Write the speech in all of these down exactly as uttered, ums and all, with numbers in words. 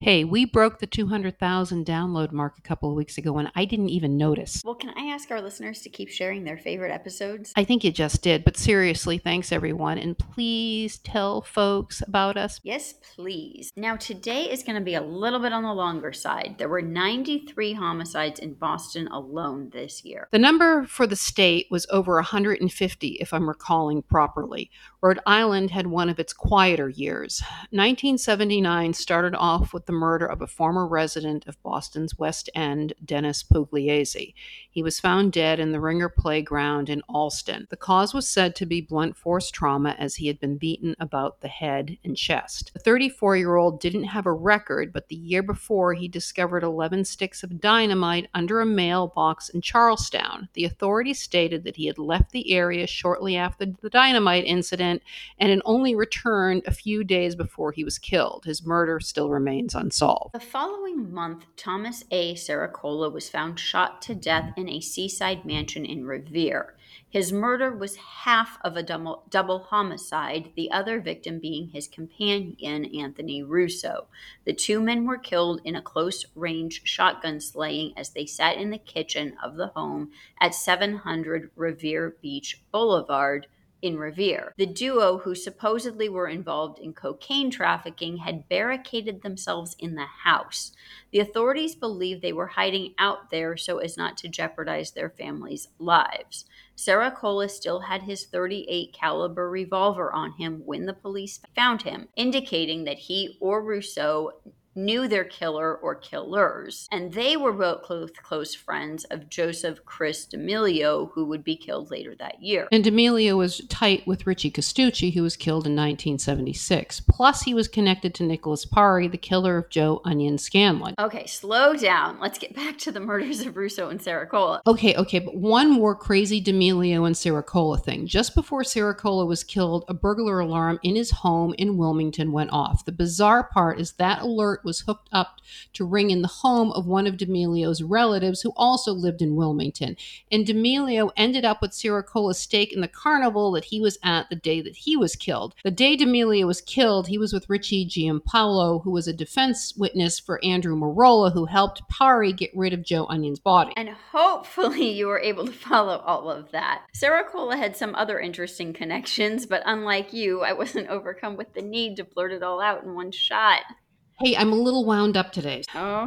Hey, we broke the two hundred thousand download mark a couple of weeks ago and I didn't even notice. Well, can I ask our listeners to keep sharing their favorite episodes? I think you just did, but seriously, thanks everyone. And please tell folks about us. Yes, please. Now, today is going to be a little bit on the longer side. There were ninety-three homicides in Boston alone this year. The number for the state was over one hundred fifty, if I'm recalling properly. Rhode Island had one of its quieter years. nineteen seventy-nine started off with the murder of a former resident of Boston's West End, Dennis Pugliese. He was found dead in the Ringer Playground in Allston. The cause was said to be blunt force trauma, as he had been beaten about the head and chest. The thirty-four-year-old didn't have a record, but the year before he discovered eleven sticks of dynamite under a mailbox in Charlestown. The authorities stated that he had left the area shortly after the dynamite incident and had only returned a few days before he was killed. His murder still remains unsolved. The following month, Thomas A. Saracola was found shot to death in a seaside mansion in Revere. His murder was half of a double, double homicide, the other victim being his companion, Anthony Russo. The two men were killed in a close-range shotgun slaying as they sat in the kitchen of the home at seven hundred Revere Beach Boulevard in Revere. The duo, who supposedly were involved in cocaine trafficking, had barricaded themselves in the house. The authorities believed they were hiding out there so as not to jeopardize their families' lives. Saracola still had his thirty-eight caliber revolver on him when the police found him, indicating that he or Russo knew their killer or killers, and they were both close, close friends of Joseph Chris D'Amelio, who would be killed later that year. And D'Amelio was tight with Richie Costucci, who was killed in nineteen seventy-six. Plus, he was connected to Nicholas Pari, the killer of Joe Onion Scanlon. Okay, slow down. Let's get back to the murders of Russo and Saracola. Okay, okay, but one more crazy D'Amelio and Saracola thing. Just before Saracola was killed, a burglar alarm in his home in Wilmington went off. The bizarre part is that alert was hooked up to ring in the home of one of D'Amelio's relatives who also lived in Wilmington. And D'Amelio ended up with Saracola's stake in the carnival that he was at the day that he was killed. The day D'Amelio was killed, he was with Richie Giampaolo, who was a defense witness for Andrew Marola, who helped Pari get rid of Joe Onion's body. And hopefully you were able to follow all of that. Saracola had some other interesting connections, but unlike you, I wasn't overcome with the need to blurt it all out in one shot. Hey, I'm a little wound up today.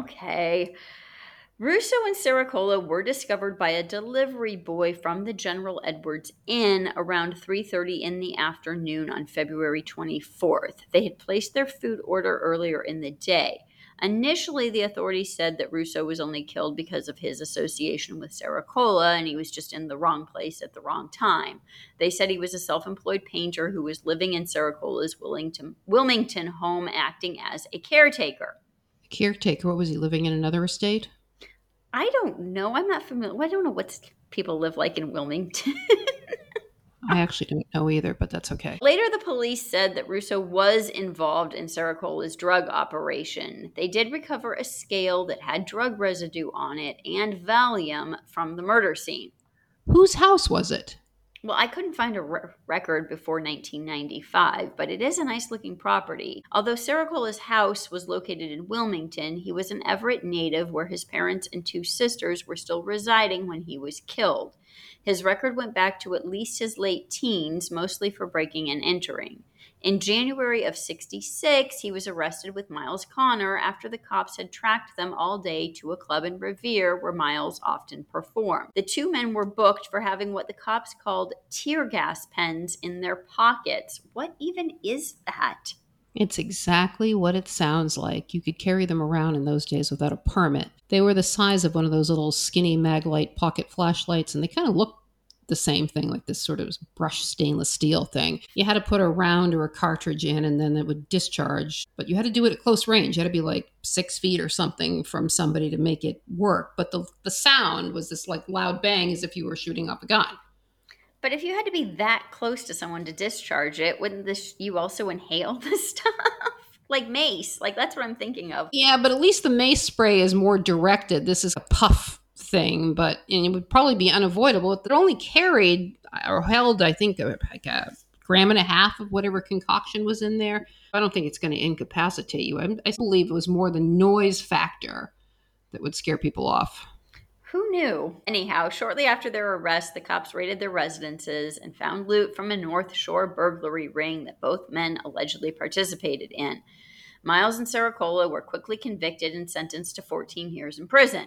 Okay. Russo and Saracola were discovered by a delivery boy from the General Edwards Inn around three thirty in the afternoon on February twenty-fourth. They had placed their food order earlier in the day. Initially, the authorities said that Russo was only killed because of his association with Saracola, and he was just in the wrong place at the wrong time. They said he was a self-employed painter who was living in Saracola's Wilmington, Wilmington home, acting as a caretaker. Caretaker? What was he, living in another estate? I don't know. I'm not familiar. I don't know what people live like in Wilmington. I actually don't know either, but that's okay. Later, the police said that Russo was involved in Saracola's drug operation. They did recover a scale that had drug residue on it and Valium from the murder scene. Whose house was it? Well, I couldn't find a re- record before nineteen ninety-five, but it is a nice-looking property. Although Saracola's house was located in Wilmington, he was an Everett native where his parents and two sisters were still residing when he was killed. His record went back to at least his late teens, mostly for breaking and entering. In January of sixty-six, he was arrested with Miles Connor after the cops had tracked them all day to a club in Revere where Miles often performed. The two men were booked for having what the cops called tear gas pens in their pockets. What even is that? It's exactly what it sounds like. You could carry them around in those days without a permit. They were the size of one of those little skinny Maglite pocket flashlights, and they kind of looked the same thing, like this sort of brushed stainless steel thing. You had to put a round or a cartridge in, and then it would discharge. But you had to do it at close range. You had to be like six feet or something from somebody to make it work. But the the sound was this like loud bang as if you were shooting off a gun. But if you had to be that close to someone to discharge it, wouldn't this you also inhale the stuff? Like mace. Like that's what I'm thinking of. Yeah, but at least the mace spray is more directed. This is a puff thing, but and it would probably be unavoidable. It only carried or held, I think, like a gram and a half of whatever concoction was in there. I don't think it's going to incapacitate you. I, I believe it was more the noise factor that would scare people off. Who knew? Anyhow, shortly after their arrest, the cops raided their residences and found loot from a North Shore burglary ring that both men allegedly participated in. Miles and Saracola were quickly convicted and sentenced to fourteen years in prison.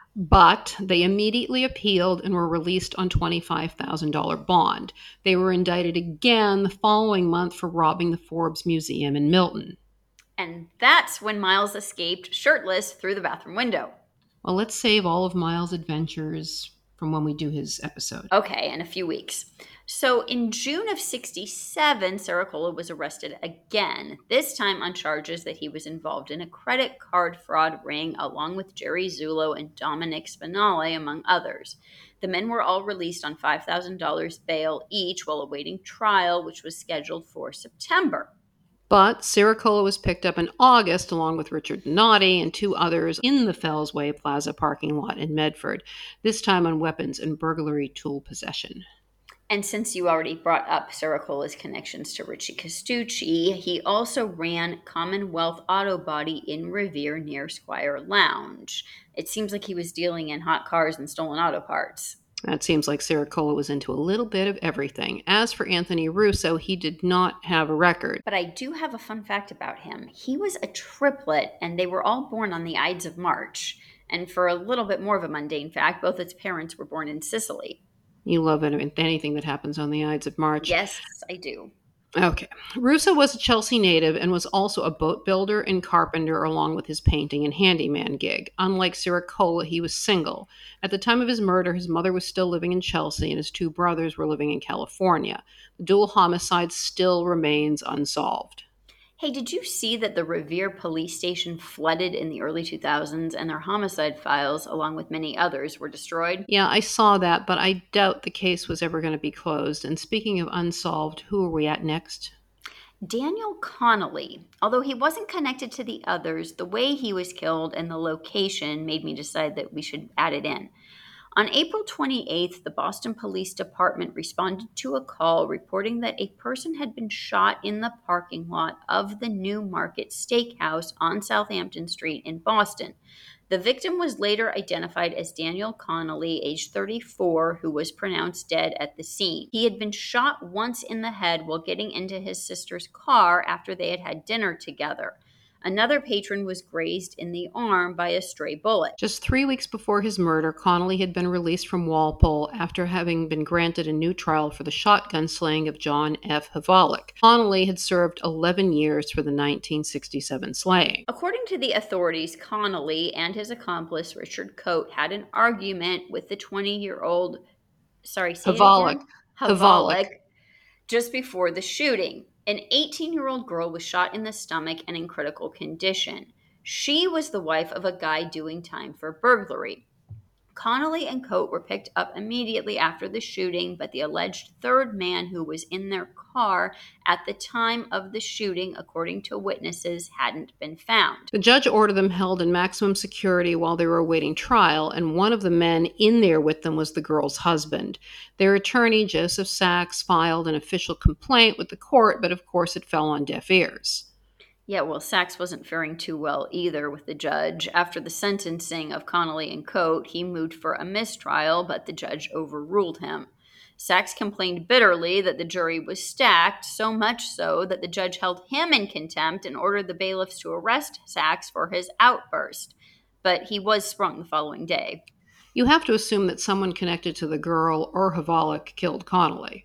But they immediately appealed and were released on twenty-five thousand dollars bond. They were indicted again the following month for robbing the Forbes Museum in Milton. And that's when Miles escaped shirtless through the bathroom window. Well, let's save all of Miles' adventures from when we do his episode. Okay, in a few weeks. So in June of sixty-seven, Saracola was arrested again, this time on charges that he was involved in a credit card fraud ring along with Jerry Zullo and Dominic Spinale, among others. The men were all released on five thousand dollars bail each while awaiting trial, which was scheduled for September. But Saracola was picked up in August along with Richard Donati and two others in the Fellsway Plaza parking lot in Medford, this time on weapons and burglary tool possession. And since you already brought up Saracola's connections to Richie Castucci, he also ran Commonwealth Auto Body in Revere near Squire Lounge. It seems like he was dealing in hot cars and stolen auto parts. That seems like Saracola was into a little bit of everything. As for Anthony Russo, he did not have a record. But I do have a fun fact about him. He was a triplet, and they were all born on the Ides of March. And for a little bit more of a mundane fact, both its parents were born in Sicily. You love anything that happens on the Ides of March. Yes, I do. Okay. Russo was a Chelsea native and was also a boat builder and carpenter along with his painting and handyman gig. Unlike Saracola, he was single. At the time of his murder, his mother was still living in Chelsea and his two brothers were living in California. The dual homicide still remains unsolved. Hey, did you see that the Revere police station flooded in the early two thousands and their homicide files, along with many others, were destroyed? Yeah, I saw that, but I doubt the case was ever going to be closed. And speaking of unsolved, who are we at next? Daniel Connolly. Although he wasn't connected to the others, the way he was killed and the location made me decide that we should add it in. On April twenty-eighth, the Boston Police Department responded to a call reporting that a person had been shot in the parking lot of the New Market Steakhouse on Southampton Street in Boston. The victim was later identified as Daniel Connolly, age thirty-four, who was pronounced dead at the scene. He had been shot once in the head while getting into his sister's car after they had had dinner together. Another patron was grazed in the arm by a stray bullet. Just three weeks before his murder, Connolly had been released from Walpole after having been granted a new trial for the shotgun slaying of John F. Havalik. Connolly had served eleven years for the nineteen sixty-seven slaying. According to the authorities, Connolly and his accomplice Richard Coate had an argument with the twenty-year-old, sorry, say Havalik. Havalik, Havalik just before the shooting. An eighteen-year-old girl was shot in the stomach and in critical condition. She was the wife of a guy doing time for burglary. Connolly and Coate were picked up immediately after the shooting, but the alleged third man who was in their car at the time of the shooting, according to witnesses, hadn't been found. The judge ordered them held in maximum security while they were awaiting trial, and one of the men in there with them was the girl's husband. Their attorney, Joseph Sachs, filed an official complaint with the court, but of course it fell on deaf ears. Yeah, well, Sachs wasn't faring too well either with the judge. After the sentencing of Connolly and Coate, he moved for a mistrial, but the judge overruled him. Sachs complained bitterly that the jury was stacked, so much so that the judge held him in contempt and ordered the bailiffs to arrest Sachs for his outburst. But he was sprung the following day. You have to assume that someone connected to the girl or Havalik killed Connolly.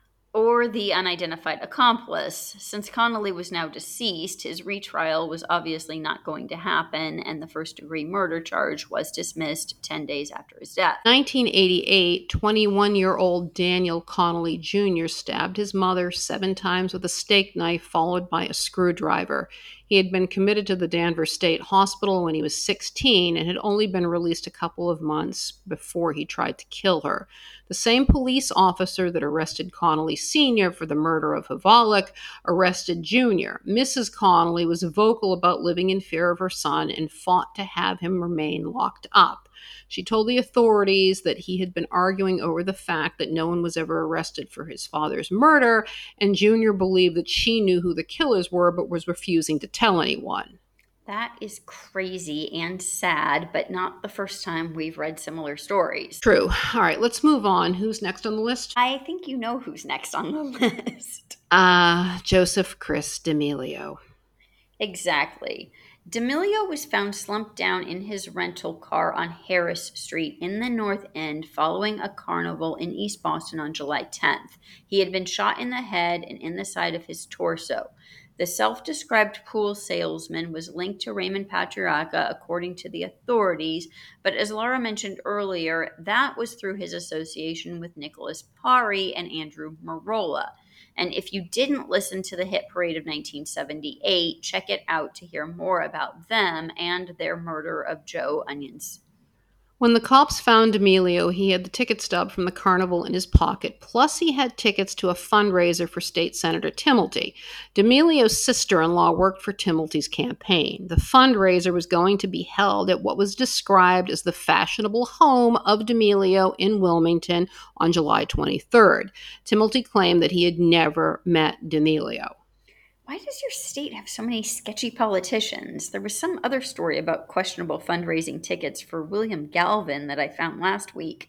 Or the unidentified accomplice. Since Connolly was now deceased, his retrial was obviously not going to happen, and the first-degree murder charge was dismissed ten days after his death. In nineteen eighty-eight, twenty-one-year-old Daniel Connolly Junior stabbed his mother seven times with a steak knife, followed by a screwdriver. He had been committed to the Danvers State Hospital when he was sixteen and had only been released a couple of months before he tried to kill her. The same police officer that arrested Connolly Senior for the murder of Havalik arrested Junior Missus Connolly was vocal about living in fear of her son and fought to have him remain locked up. She told the authorities that he had been arguing over the fact that no one was ever arrested for his father's murder, and Junior believed that she knew who the killers were but was refusing to tell anyone. That is crazy and sad, but not the first time we've read similar stories. True. All right, let's move on. Who's next on the list? I think you know who's next on the list. Uh, Joseph Chris D'Amelio. Exactly. D'Amelio was found slumped down in his rental car on Harris Street in the North End following a carnival in East Boston on July tenth. He had been shot in the head and in the side of his torso. The self-described pool salesman was linked to Raymond Patriarca, according to the authorities, but as Laura mentioned earlier, that was through his association with Nicholas Pari and Andrew Marola. And if you didn't listen to the hit parade of nineteen seventy-eight, check it out to hear more about them and their murder of Joe Onions. When the cops found D'Amelio, he had the ticket stub from the carnival in his pocket, plus he had tickets to a fundraiser for State Senator Timilty. D'Amelio's sister-in-law worked for Timilty's campaign. The fundraiser was going to be held at what was described as the fashionable home of D'Amelio in Wilmington on July twenty-third. Timilty claimed that he had never met D'Amelio. Why does your state have so many sketchy politicians? There was some other story about questionable fundraising tickets for William Galvin that I found last week.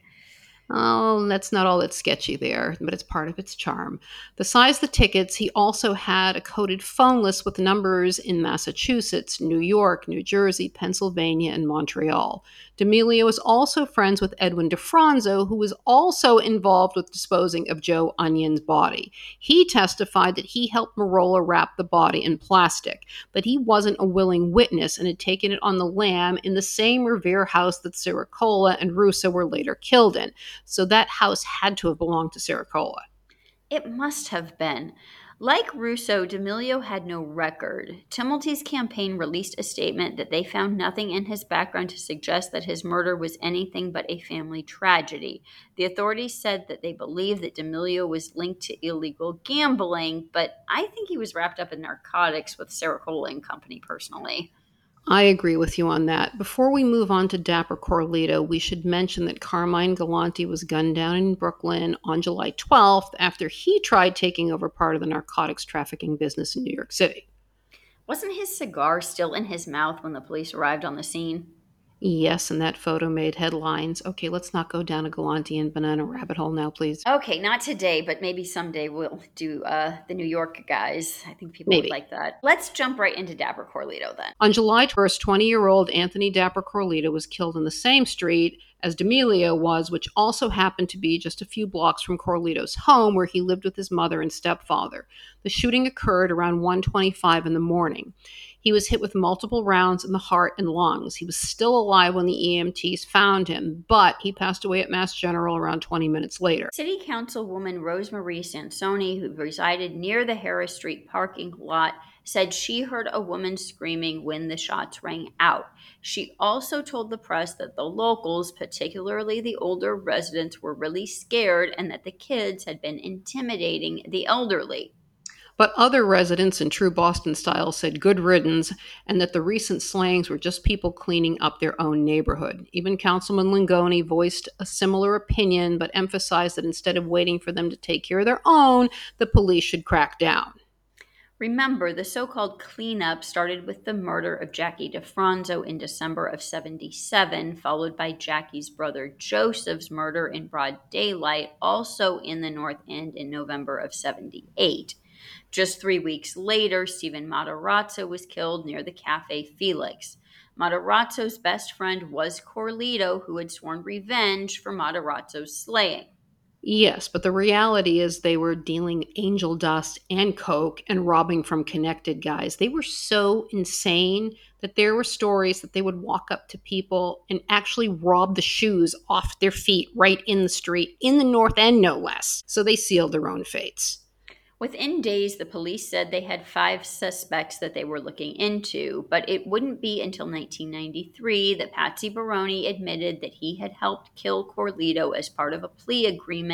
Oh, that's not all that's sketchy there, but it's part of its charm. Besides the tickets, he also had a coded phone list with numbers in Massachusetts, New York, New Jersey, Pennsylvania, and Montreal. D'Amelio was also friends with Edwin DeFranzo, who was also involved with disposing of Joe Onion's body. He testified that he helped Marola wrap the body in plastic, but he wasn't a willing witness and had taken it on the lam in the same Revere house that Siricola and Russo were later killed in. So that house had to have belonged to Siricola. It must have been. Like Russo, D'Amelio had no record. Timilty's campaign released a statement that they found nothing in his background to suggest that his murder was anything but a family tragedy. The authorities said that they believed that D'Amelio was linked to illegal gambling, but I think he was wrapped up in narcotics with Siricola and company personally. I agree with you on that. Before we move on to Dapper Corlito, we should mention that Carmine Galante was gunned down in Brooklyn on July twelfth after he tried taking over part of the narcotics trafficking business in New York City. Wasn't his cigar still in his mouth when the police arrived on the scene? Yes, and that photo made headlines. Okay, let's not go down a Galante and banana rabbit hole now, please. Okay, not today, but maybe someday we'll do uh, the New York guys. I think people Maybe. would like that. Let's jump right into Dapper Corlito then. On July first, twenty-year-old Anthony Dapper Corlito was killed in the same street as D'Amelio was, which also happened to be just a few blocks from Corlito's home where he lived with his mother and stepfather. The shooting occurred around one twenty-five in the morning. He was hit with multiple rounds in the heart and lungs. He was still alive when the E M Ts found him, but he passed away at Mass General around twenty minutes later. City Councilwoman Rosemarie Sansoni, who resided near the Harris Street parking lot, said she heard a woman screaming when the shots rang out. She also told the press that the locals, particularly the older residents, were really scared and that the kids had been intimidating the elderly. But other residents in true Boston style said good riddance and that the recent slayings were just people cleaning up their own neighborhood. Even Councilman Langoni voiced a similar opinion but emphasized that instead of waiting for them to take care of their own, the police should crack down. Remember, the so-called cleanup started with the murder of Jackie DeFranzo in December of seventy-seven, followed by Jackie's brother Joseph's murder in broad daylight, also in the North End in November of seventy-eight. Just three weeks later, Stephen Matarazzo was killed near the Cafe Felix. Matarazzo's best friend was Corlito, who had sworn revenge for Matarazzo's slaying. Yes, but the reality is they were dealing angel dust and coke and robbing from connected guys. They were so insane that there were stories that they would walk up to people and actually rob the shoes off their feet right in the street, in the North End no less. So they sealed their own fates. Within days, the police said they had five suspects that they were looking into, but it wouldn't be until nineteen ninety-three that Patsy Baroni admitted that he had helped kill Corlito as part of a plea agreement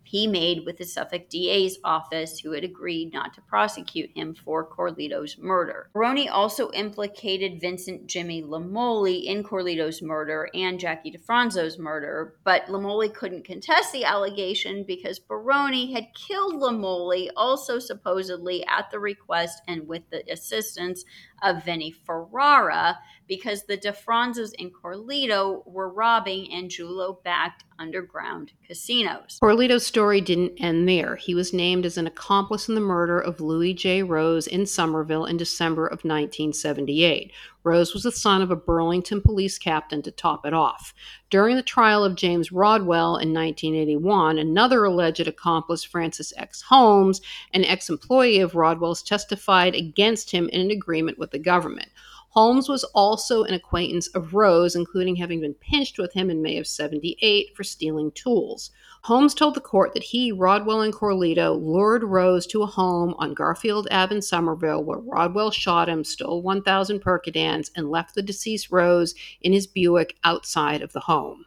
he made with the Suffolk D A's office, who had agreed not to prosecute him for Corlito's murder. Baroni also implicated Vincent Jimmy Lamoli in Corlito's murder and Jackie DeFranzo's murder, but Lamoli couldn't contest the allegation because Baroni had killed Lamoli, also supposedly at the request and with the assistance of Vinnie Ferrara, because the DeFranzos and Corlito were robbing Angiulo-backed underground casinos. Corlito's story didn't end there. He was named as an accomplice in the murder of Louis J. Rose in Somerville in December of nineteen seventy-eight. Rose was the son of a Burlington police captain to top it off. During the trial of James Rodwell in nineteen eighty-one, another alleged accomplice, Francis X. Holmes, an ex-employee of Rodwell's, testified against him in an agreement with the government. Holmes was also an acquaintance of Rose, including having been pinched with him in May of seventy-eight for stealing tools. Holmes told the court that he, Rodwell, and Corlito lured Rose to a home on Garfield Avenue in Somerville, where Rodwell shot him, stole one thousand Percodans, and left the deceased Rose in his Buick outside of the home.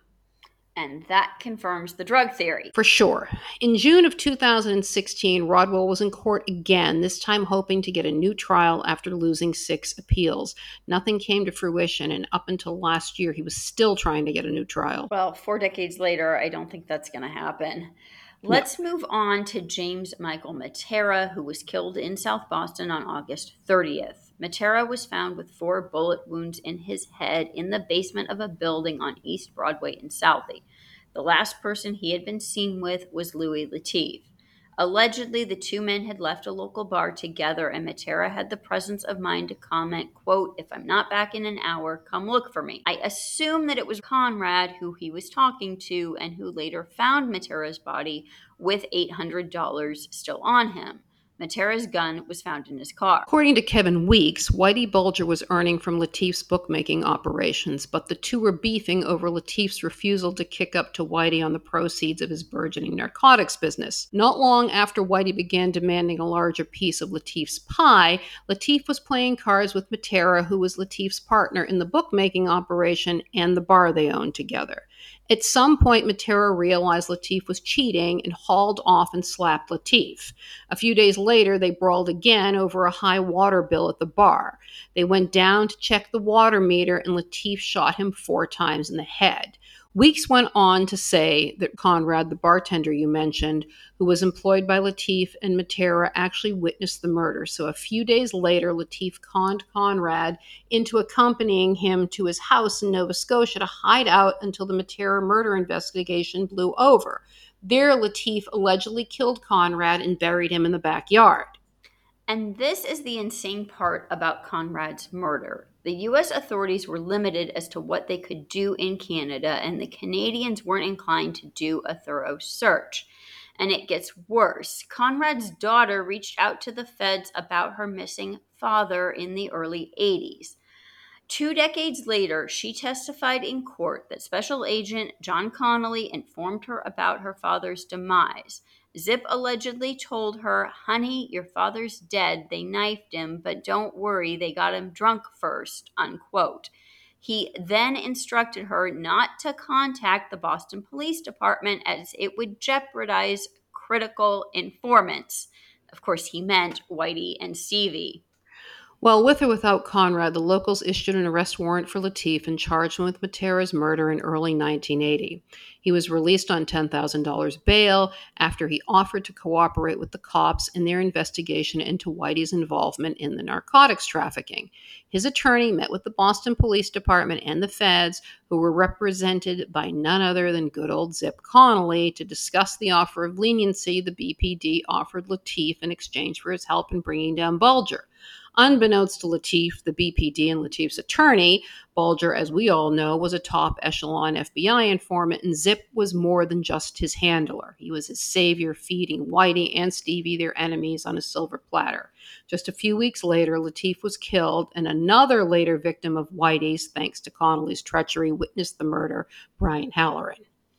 And that confirms the drug theory. For sure. In June of two thousand sixteen, Rodwell was in court again, this time hoping to get a new trial after losing six appeals. Nothing came to fruition, and up until last year, he was still trying to get a new trial. Well, four decades later, I don't think that's going to happen. Let's no. move on to James Michael Matera, who was killed in South Boston on August thirtieth. Matera was found with four bullet wounds in his head in the basement of a building on East Broadway in Southie. The last person he had been seen with was Louis Lateef. Allegedly, the two men had left a local bar together, and Matera had the presence of mind to comment, quote, "If I'm not back in an hour, come look for me." I assume that it was Conrad who he was talking to and who later found Matera's body with eight hundred dollars still on him. Matera's gun was found in his car. According to Kevin Weeks, Whitey Bulger was earning from Lateef's bookmaking operations, but the two were beefing over Lateef's refusal to kick up to Whitey on the proceeds of his burgeoning narcotics business. Not long after Whitey began demanding a larger piece of Lateef's pie, Lateef was playing cards with Matera, who was Lateef's partner in the bookmaking operation and the bar they owned together. At some point, Matera realized Lateef was cheating and hauled off and slapped Lateef. A few days later, they brawled again over a high water bill at the bar. They went down to check the water meter, and Lateef shot him four times in the head. Weeks went on to say that Conrad, the bartender you mentioned, who was employed by Lateef and Matera, actually witnessed the murder. So a few days later, Lateef conned Conrad into accompanying him to his house in Nova Scotia to hide out until the Matera murder investigation blew over. There, Lateef allegedly killed Conrad and buried him in the backyard. And this is the insane part about Conrad's murder. The U S authorities were limited as to what they could do in Canada, and the Canadians weren't inclined to do a thorough search. And it gets worse. Conrad's daughter reached out to the feds about her missing father in the early eighties. Two decades later, she testified in court that Special Agent John Connolly informed her about her father's demise. Zip allegedly told her, "Honey, your father's dead. They knifed him, but don't worry, they got him drunk first," unquote. He then instructed her not to contact the Boston Police Department as it would jeopardize critical informants. Of course, he meant Whitey and Stevie. Well, with or without Conrad, the locals issued an arrest warrant for Lateef and charged him with Matera's murder in early nineteen eighty. He was released on ten thousand dollars bail after he offered to cooperate with the cops in their investigation into Whitey's involvement in the narcotics trafficking. His attorney met with the Boston Police Department and the feds, who were represented by none other than good old Zip Connolly, to discuss the offer of leniency the B P D offered Lateef in exchange for his help in bringing down Bulger. Unbeknownst to Lateef, the B P D, and Lateef's attorney, Bulger, as we all know, was a top echelon F B I informant, and Zip was more than just his handler. He was his savior, feeding Whitey and Stevie, their enemies, on a silver platter. Just a few weeks later, Lateef was killed, and another later victim of Whitey's, thanks to Connolly's treachery, witnessed the murder, Brian Halloran.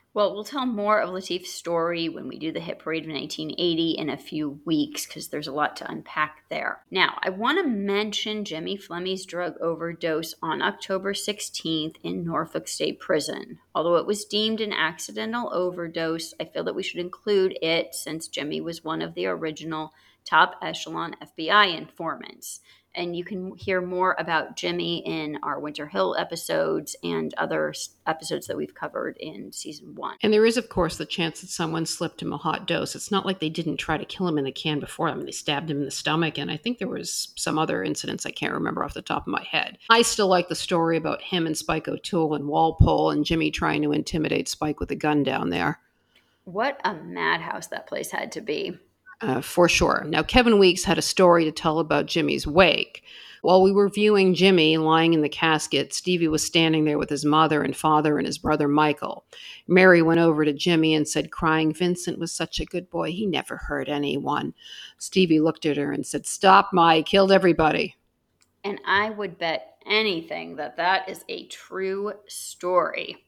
Well, we'll tell more of Latif's story when we do the hit parade of nineteen eighty in a few weeks because there's a lot to unpack there. Now, I want to mention Jimmy Fleming's drug overdose on October sixteenth in Norfolk State Prison. Although it was deemed an accidental overdose, I feel that we should include it since Jimmy was one of the original top echelon F B I informants. And you can hear more about Jimmy in our Winter Hill episodes and other episodes that we've covered in season one. And there is, of course, the chance that someone slipped him a hot dose. It's not like they didn't try to kill him in the can before. I mean, they stabbed him in the stomach, and I think there was some other incidents I can't remember off the top of my head. I still like the story about him and Spike O'Toole and Walpole and Jimmy trying to intimidate Spike with a gun down there. What a madhouse that place had to be. Uh, for sure. Now, Kevin Weeks had a story to tell about Jimmy's wake. While we were viewing Jimmy lying in the casket, Stevie was standing there with his mother and father and his brother Michael. Mary went over to Jimmy and said, crying, Vincent was such a good boy. He never hurt anyone. Stevie looked at her and said, stop, Ma, he killed everybody. And I would bet anything that that is a true story.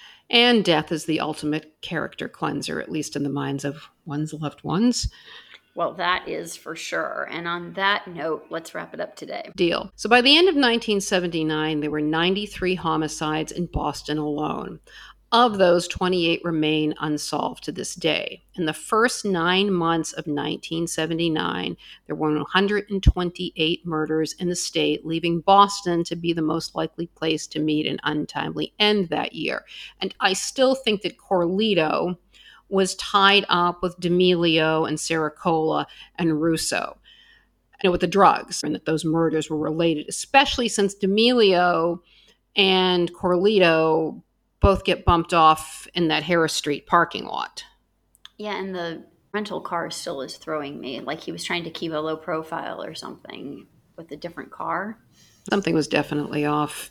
And death is the ultimate character cleanser, at least in the minds of one's loved ones. Well, that is for sure. And on that note, let's wrap it up today. Deal. So by the end of nineteen seventy-nine, there were ninety-three homicides in Boston alone. Of those, twenty-eight remain unsolved to this day. In the first nine months of nineteen seventy-nine, there were one hundred twenty-eight murders in the state, leaving Boston to be the most likely place to meet an untimely end that year. And I still think that Corleto was tied up with D'Amelio and Saracola and Russo, and with the drugs, and that those murders were related, especially since D'Amelio and Corleto both get bumped off in that Harris Street parking lot. Yeah, and the rental car still is throwing me, like he was trying to keep a low profile or something with a different car. Something was definitely off,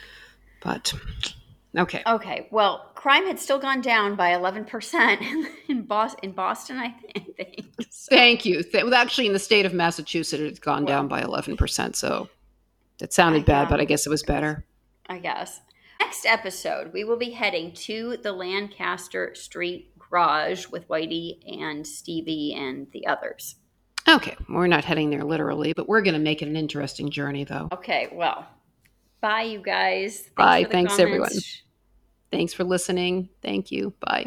but okay. Okay, well, crime had still gone down by eleven percent in Boston, in Boston, I think. So. Thank you. Well, actually, in the state of Massachusetts, it had gone well, down by eleven percent, so it sounded I, bad, um, but I guess it was better. I guess. Next episode, we will be heading to the Lancaster Street Garage with Whitey and Stevie and the others. Okay, we're not heading there literally, but we're going to make it an interesting journey, though. Okay, well, bye, you guys. Thanks bye. For the Thanks, comments. everyone. Thanks for listening. Thank you. Bye.